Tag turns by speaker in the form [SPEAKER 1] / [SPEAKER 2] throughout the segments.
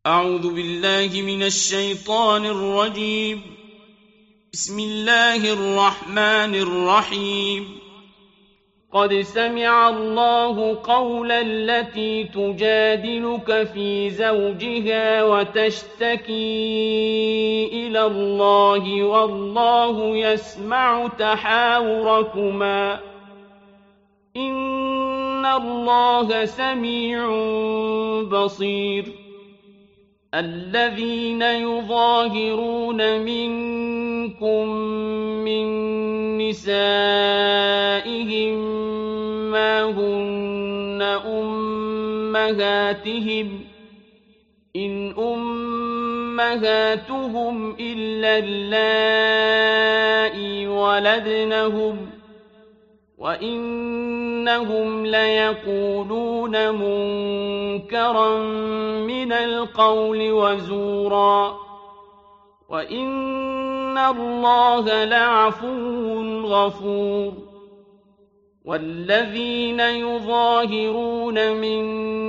[SPEAKER 1] أعوذ بالله من الشيطان الرجيم. بسم الله الرحمن الرحيم. قد سمع الله قول التي تجادلك في زوجها وتشتكي إلى الله والله يسمع تحاوركما إن الله سميع بصير. الذين يظاهرون منكم من نسائهم ما هن أمهاتهم إن أمهاتهم إلا اللائي ولدنهم وإنهم ليقولون منكرا من القول وزورا وإن الله لعفو غفور. والذين يظاهرون من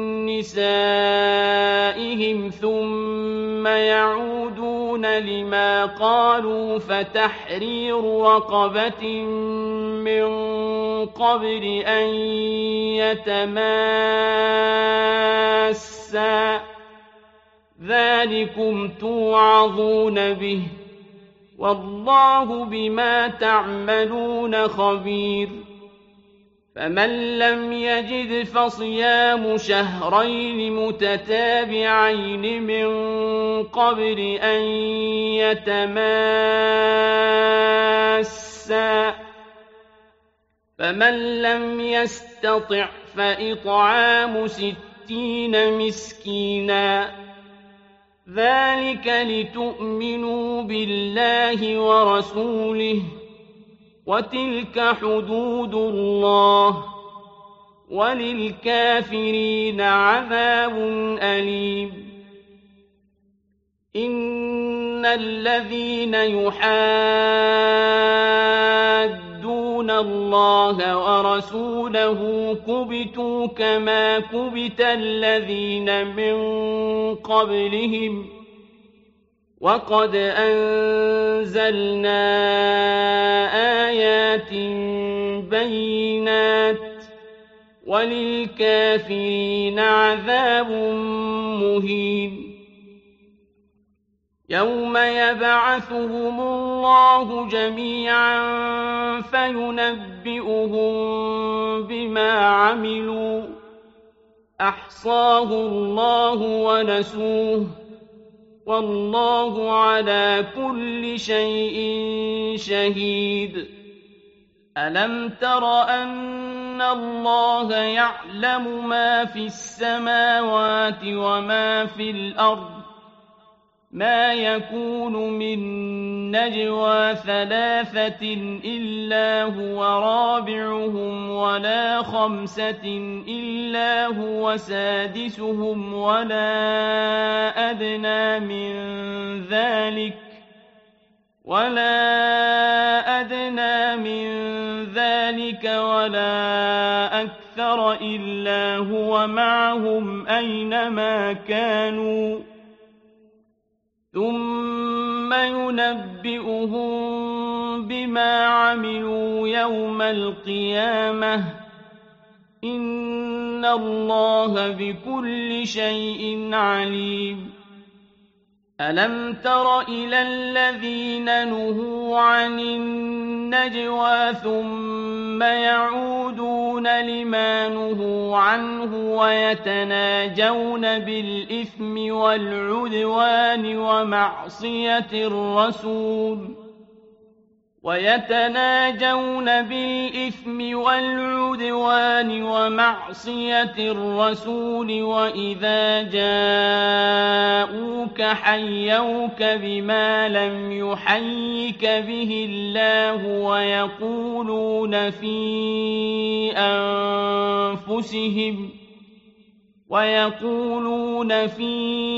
[SPEAKER 1] نسائهم ثم يعودون لما قالوا فتحرير رقبة من قبل أن يتماسا ذلكم توعظون به والله بما تعملون خبير. فمن لم يجد فصيام شهرين متتابعين من قبل أن يتماسا فمن لم يستطع فإطعام 60 مسكينا ذلك لتؤمنوا بالله ورسوله وتلك حدود الله وللكافرين عذاب أليم. إن الذين يحادون الله ورسوله كبتوا كما كبت الذين من قبلهم وقد أنزلنا آيات بينات وللكافرين عذاب مهين. يوم يبعثهم الله جميعا فينبئهم بما عملوا أحصاه الله ونسوه والله على كل شيء شهيد. ألم تر أن الله يعلم ما في السماوات وما في الأرض ما يكون من نجوى 3 إلا هو رابعهم ولا 5 إلا هو سادسهم ولا أدنى من ذلك ولا أكثر إلا هو معهم أينما كانوا ثم ينبئهم بما عملوا يوم القيامة إن الله بكل شيء عليم. ألم تر إلى الذين نهوا عن النجوى ثم يعودون لما نهوا عنه ويتناجون بالإثم والعدوان ومعصية الرسول وإذا جاءوك حيوك بما لم يحيك به الله ويقولون في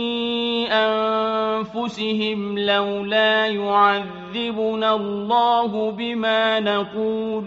[SPEAKER 1] أنفسهم لولا يعذبنا الله بما نقول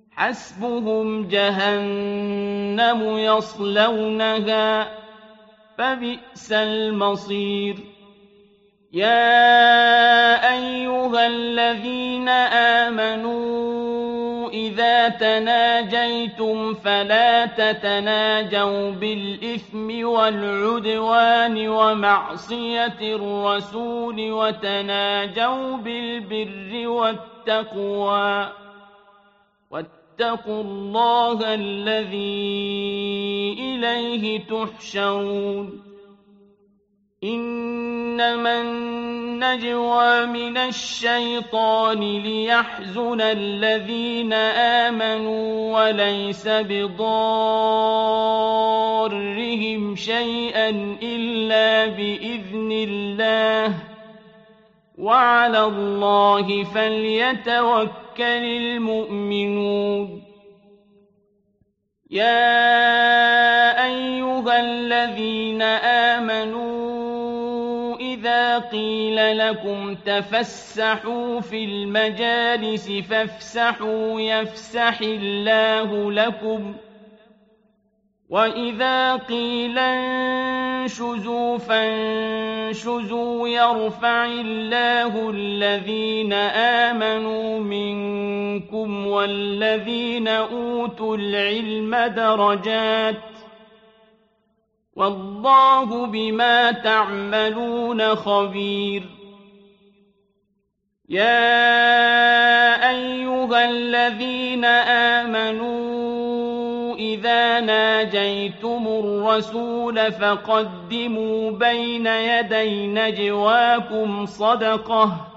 [SPEAKER 1] حسبهم جهنم يصلونها فبئس المصير. يا أيها الذين آمنوا إذا تناجيتم فلا تتناجوا بالإثم والعدوان ومعصية الرسول وتناجوا بالبر والتقوى واتقوا الله الذي إليه تحشرون. إنما النجوى من الشيطان ليحزن الذين آمنوا وليس بضارهم شيئا إلا بإذن الله وعلى الله فليتوكل المؤمنون. يا أيها الذين آمنوا إذا قيل لكم تفسحوا في المجالس فافسحوا يفسح الله لكم وإذا قيل انشزوا فانشزوا يرفع الله الذين آمنوا منكم والذين أوتوا العلم درجات والله بما تعملون خبير. يا أيها الذين آمنوا إذا ناجيتم الرسول فقدموا بين يدي نجواكم صدقة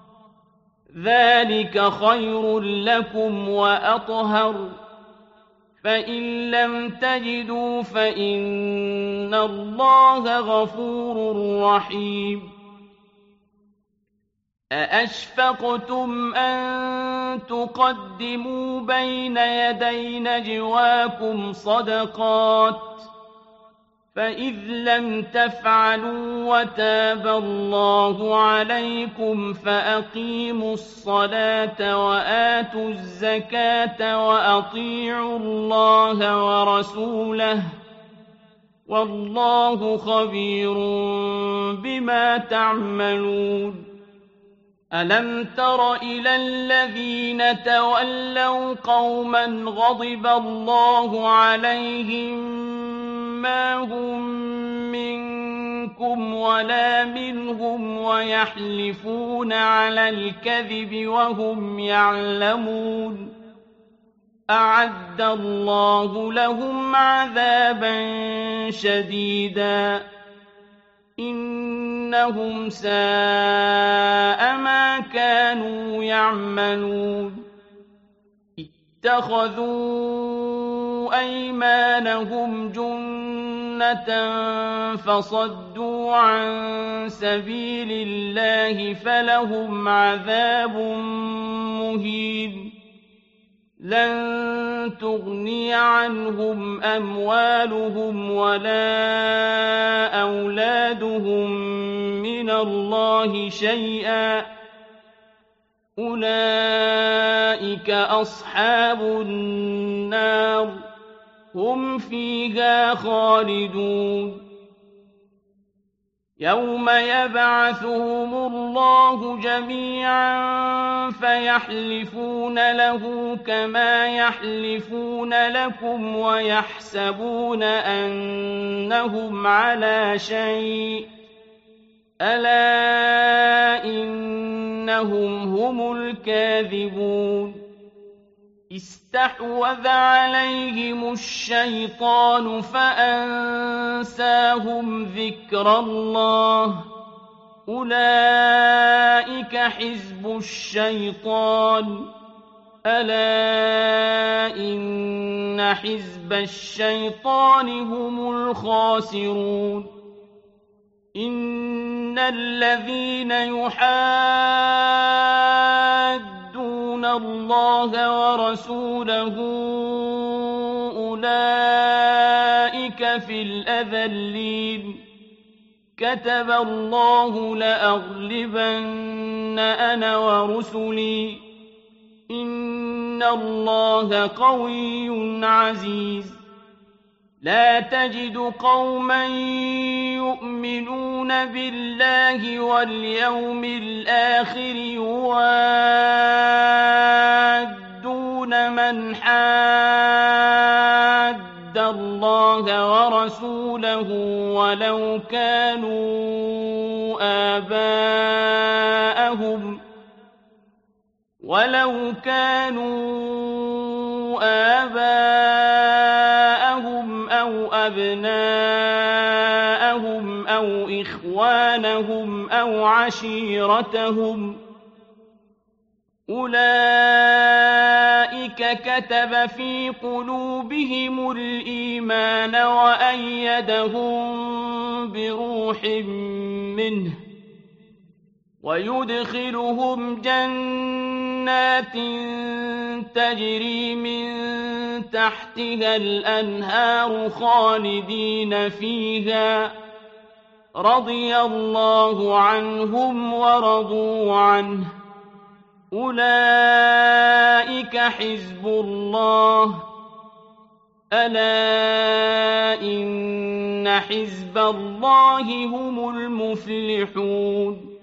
[SPEAKER 1] ذلك خير لكم وأطهر فإن لم تجدوا فإن الله غفور رحيم. أأشفقتم أن تقدموا بين يدي نجواكم صدقات فإذ لم تفعلوا وتاب الله عليكم فأقيموا الصلاة وآتوا الزكاة وأطيعوا الله ورسوله والله خبير بما تعملون. ألم تر إلى الذين تولوا قوما غضب الله عليهم ما هم منكم ولا منهم ويحلفون على الكذب وهم يعلمون أعد الله لهم عذابا شديدا إنهم ساء ما كانوا يعملون. اتخذوا أيمانهم جنة فصدوا عن سبيل الله فلهم عذاب مهين. لن تغني عنهم أموالهم ولا أولادهم من الله شيئا أولئك أصحاب النار هم فيها خالدون. يوم يبعثهم الله جميعا فيحلفون له كما يحلفون لكم ويحسبون أنهم على شيء ألا إنهم هم الكاذبون. استحوذ عليهم الشيطان فأنساهم ذكر الله أولئك حزب الشيطان ألا إن حزب الشيطان هم الخاسرون. إن الذين يحادون الله ورسوله أولئك في الأذلين. كتب الله لأغلبن أنا ورسلي إن الله قوي عزيز. لا تجد قوما يؤمنون بالله واليوم الآخر يوادون من حاد الله ورسوله ولو كانوا آباءهم أو أبناءهم أو إخوانهم أو عشيرتهم أولئك كتب في قلوبهم الإيمان وأيدهم بروح منه ويدخلهم جنات تجري من تحتها الأنهار خالدين فيها رضي الله عنهم ورضوا عنه أولئك حزب الله ألا إن حزب الله هم المفلحون